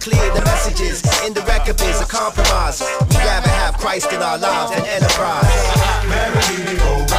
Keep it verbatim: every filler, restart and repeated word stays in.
clear the messages in the record is a compromise. We rather have Christ in our lives than enterprise. Merrily go